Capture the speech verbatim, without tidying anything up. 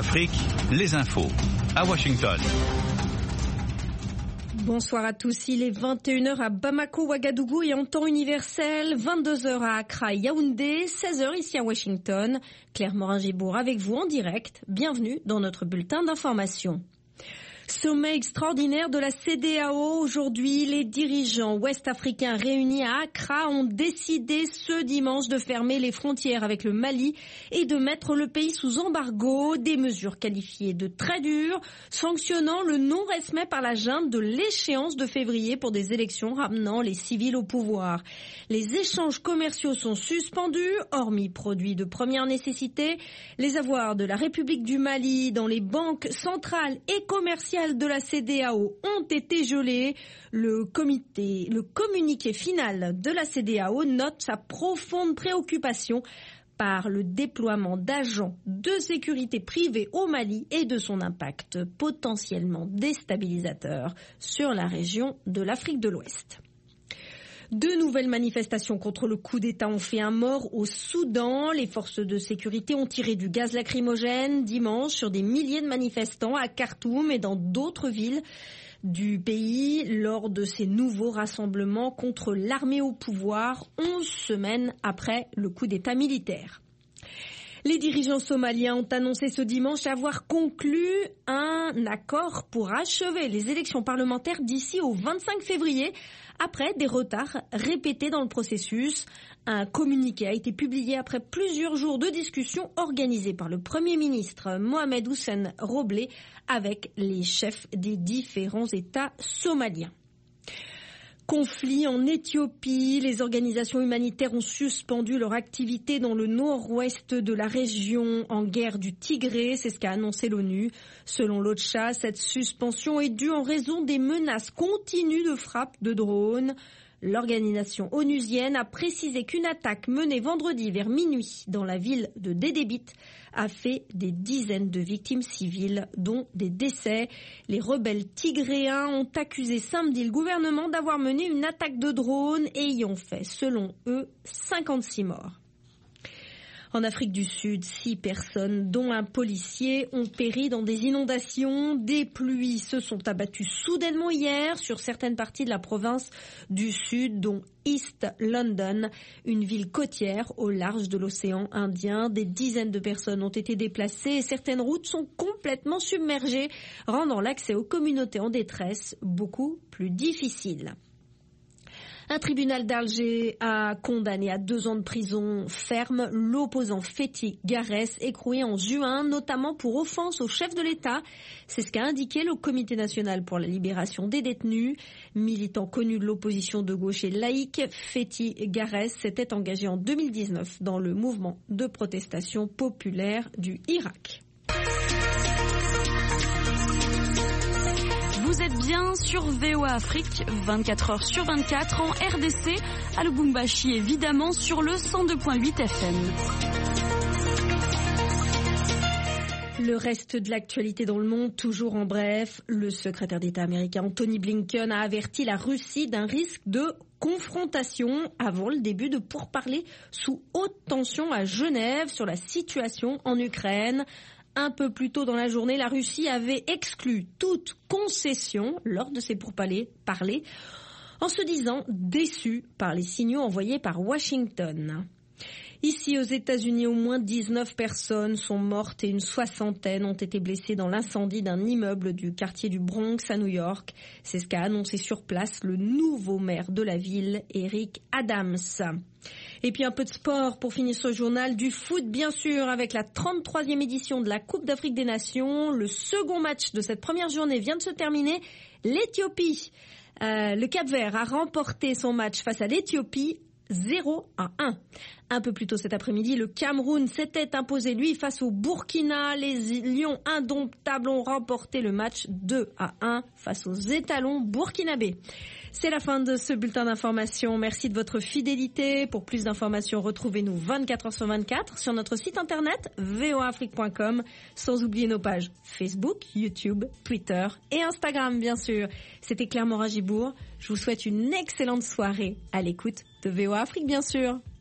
Afrique, les infos à Washington. Bonsoir à tous, il est vingt et une heures à Bamako, Ouagadougou et en temps universel, vingt-deux heures à Accra et Yaoundé, seize heures ici à Washington. Claire Morin-Gibourg avec vous en direct. Bienvenue dans notre bulletin d'information. Sommet extraordinaire de la C D A O. Aujourd'hui, les dirigeants ouest-africains réunis à Accra ont décidé ce dimanche de fermer les frontières avec le Mali et de mettre le pays sous embargo. Des mesures qualifiées de très dures, sanctionnant le non-respect par la junte de l'échéance de février pour des élections ramenant les civils au pouvoir. Les échanges commerciaux sont suspendus, hormis produits de première nécessité. Les avoirs de la République du Mali dans les banques centrales et commerciales de la C D A O ont été gelés. Le comité, le communiqué final de la C D A O note sa profonde préoccupation par le déploiement d'agents de sécurité privés au Mali et de son impact potentiellement déstabilisateur sur la région de l'Afrique de l'Ouest. Deux nouvelles manifestations contre le coup d'État ont fait un mort au Soudan. Les forces de sécurité ont tiré du gaz lacrymogène dimanche sur des milliers de manifestants à Khartoum et dans d'autres villes du pays lors de ces nouveaux rassemblements contre l'armée au pouvoir, onze semaines après le coup d'État militaire. Les dirigeants somaliens ont annoncé ce dimanche avoir conclu un accord pour achever les élections parlementaires d'ici au vingt-cinq février, après des retards répétés dans le processus. Un communiqué a été publié après plusieurs jours de discussions organisées par le Premier ministre Mohamed Hussein Roble avec les chefs des différents États somaliens. Conflit en Éthiopie, les organisations humanitaires ont suspendu leur activité dans le nord-ouest de la région en guerre du Tigré, c'est ce qu'a annoncé l'ONU. Selon l'OCHA, cette suspension est due en raison des menaces continues de frappes de drones. L'organisation onusienne a précisé qu'une attaque menée vendredi vers minuit dans la ville de Dédébit a fait des dizaines de victimes civiles, dont des décès. Les rebelles tigréens ont accusé samedi le gouvernement d'avoir mené une attaque de drone ayant fait, selon eux, cinquante-six morts. En Afrique du Sud, six personnes, dont un policier, ont péri dans des inondations. Des pluies se sont abattues soudainement hier sur certaines parties de la province du Sud, dont East London, une ville côtière au large de l'océan Indien. Des dizaines de personnes ont été déplacées et certaines routes sont complètement submergées, rendant l'accès aux communautés en détresse beaucoup plus difficile. Un tribunal d'Alger a condamné à deux ans de prison ferme l'opposant Fethi Garès, écroué en juin, notamment pour offense au chef de l'État. C'est ce qu'a indiqué le Comité national pour la libération des détenus. Militant connu de l'opposition de gauche et laïque, Fethi Garès s'était engagé en deux mille dix-neuf dans le mouvement de protestation populaire du Irak. Vous êtes bien sur V O A Afrique, vingt-quatre heures sur vingt-quatre, en R D C, à Lubumbashi évidemment, sur le cent deux virgule huit F M. Le reste de l'actualité dans le monde, toujours en bref, le secrétaire d'État américain Anthony Blinken a averti la Russie d'un risque de confrontation avant le début de pourparlers sous haute tension à Genève sur la situation en Ukraine. Un peu plus tôt dans la journée, la Russie avait exclu toute concession lors de ces pourparlers, en se disant déçue par les signaux envoyés par Washington. Ici, aux États-Unis, au moins dix-neuf personnes sont mortes et une soixantaine ont été blessées dans l'incendie d'un immeuble du quartier du Bronx à New York. C'est ce qu'a annoncé sur place le nouveau maire de la ville, Eric Adams. Et puis un peu de sport pour finir ce journal, du foot bien sûr avec la trente-troisième édition de la Coupe d'Afrique des Nations. Le second match de cette première journée vient de se terminer. L'Éthiopie, euh, le Cap-Vert a remporté son match face à l'Éthiopie zéro à un. Un peu plus tôt cet après-midi, le Cameroun s'était imposé lui face au Burkina. Les Lions indomptables ont remporté le match deux à un face aux étalons burkinabés. C'est la fin de ce bulletin d'information. Merci de votre fidélité. Pour plus d'informations, retrouvez-nous vingt-quatre heures sur vingt-quatre sur notre site internet v o a afrique point com, sans oublier nos pages Facebook, YouTube, Twitter et Instagram, bien sûr. C'était Claire Morin-Gibourg. Je vous souhaite une excellente soirée à l'écoute de V O A Afrique, bien sûr.